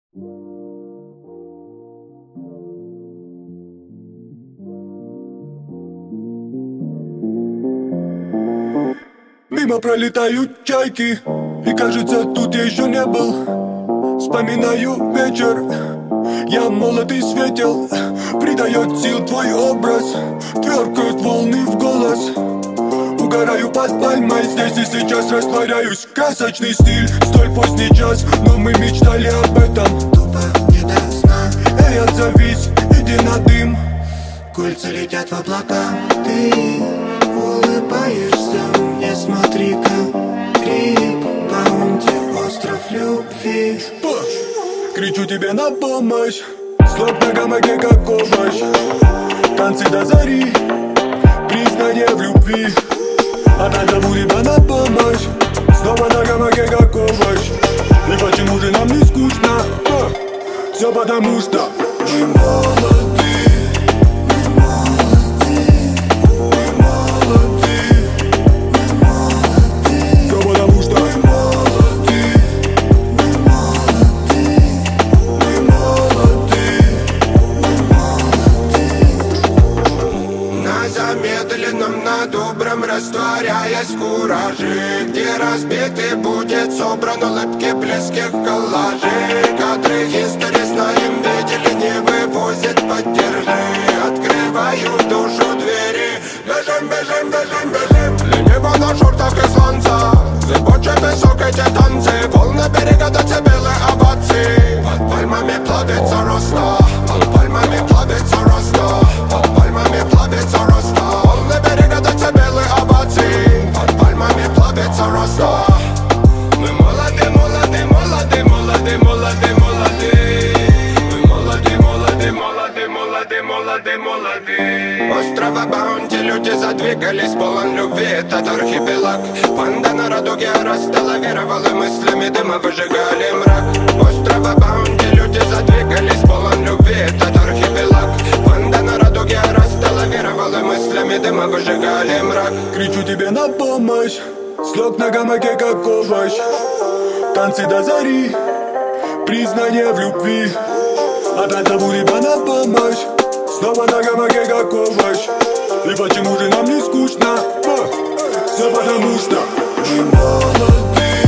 Мимо пролетают чайки, и кажется, тут я еще не был. Вспоминаю вечер, я молод и светел. Придает сил твой образ, тверкают волны в голос. Угораю под пальмой, здесь и сейчас растворяюсь. Красочный стиль, столь поздний час, но мы мечтали об этом. Тупо не до сна. Эй, отзовись, иди на дым. Кольца летят в облака. Ты улыбаешься мне, смотри-ка. Трип, баунти, остров любви. Кричу тебе на помощь, слог на гамаке как овощ. Танцы до зари, признание в любви. Опять зову тебя на помощь, снова на гамаке как овощ. И почему же нам не скучно? Все потому что мы молоды. На добром растворяясь в кураже, где разбитый будет собран улыбки близких коллажей. Кадры истории знаем, видели, не вывозят, поддержи. Открываю в душу двери, бежим, бежим, бежим, бежим. Лениво на шортах и сланца, зыбучий песок, эти танцы. Волны берега до белые овации. Под пальмами плавится роста, под пальмами плавится роста, под пальмами плавится роста. Мы молоды, молоды, молоды, молоды, молоды, молоды. Мы молоды, молоды, молоды, молоды, молоды, молоды. Острова Баунти люди задвигались, полон любви, этот архипелаг. Панда на радуге растала, веровала мыслями дыма, выжигали мрак. Острова Баунти люди задвигались, полон любви, этот архипелаг. Панда на радуге растала, веровала мыслями дыма, выжигали мрак. Кричу тебе на помощь, слог на гамаке как овощ. Танцы до зари, признание в любви. Опять зову тебя на помощь, снова на гамаке как овощ. И почему же нам не скучно? Все потому что мы молоды.